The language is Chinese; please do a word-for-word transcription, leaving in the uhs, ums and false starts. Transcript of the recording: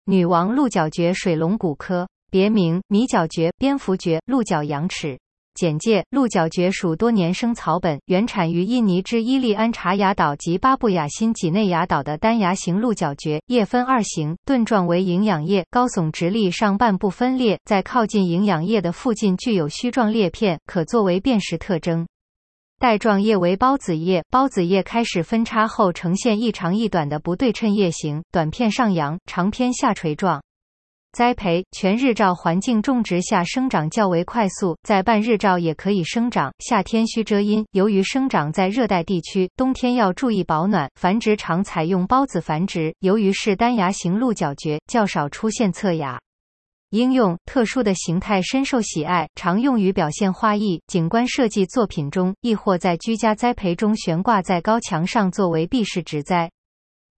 女王鹿角蕨水龙骨科，别名米角蕨、蝙蝠蕨、鹿角羊齿。简介：鹿角蕨属多年生草本，原产于印尼之伊利安察亚岛及巴布亚新几内亚岛的单芽型鹿角蕨，叶分二型，盾状为营养叶，高耸直立，上半部分裂，在靠近营养叶的附近具有须状裂片，可作为辨识特征。带状叶为孢子叶，孢子叶开始分叉后呈现一长一短的不对称叶形，短片上扬，长片下垂状。栽培：全日照环境种植下生长较为快速，在半日照也可以生长，夏天需遮阴。由于生长在热带地区，冬天要注意保暖。繁殖常采用孢子繁殖，由于是单芽型鹿角蕨，较少出现侧芽。应用：特殊的形态深受喜爱，常用于表现花艺、景观设计作品中，亦或在居家栽培中悬挂在高墙上作为壁饰植栽。